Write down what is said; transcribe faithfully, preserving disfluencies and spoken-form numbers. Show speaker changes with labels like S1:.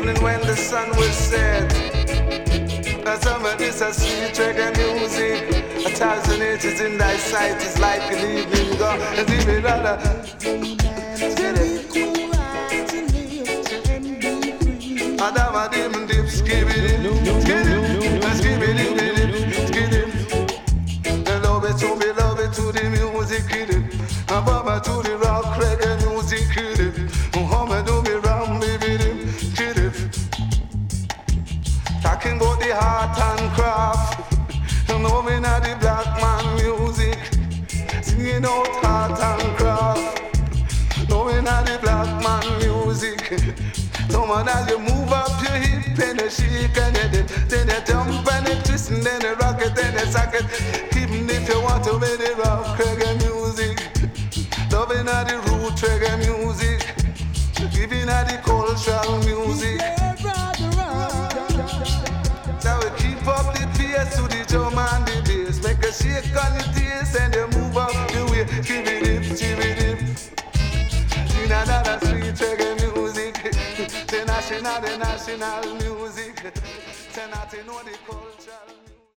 S1: evening when the sun will set. Now some of this is sweet reggae music. A thousand ages in thy sight is like an evening go. And if it rather get it. Adama dim dip skibidi, skibidi, skibidi, skibidi. They love it to me, love it to the music, kid it. And Baba to the rock reggae music, kid it. Muhammad do me ram, baby, kid it. Talking about the art and craft. You know me not the black man music. Singing out art and craft. No me not the black man music. So man, as you move up your hip and you shake and you dip, then you jump and you twist and then you rock it and you sock it. Even if you want to be the rock reggae music, loving all the root reggae music, giving all the cultural music. Now we keep up the pace to the drum and the bass, make a shake on the taste and you move up the way. Give it dip, give it dip. In another street reggae music. The national, the national music. Say nothing on the culture.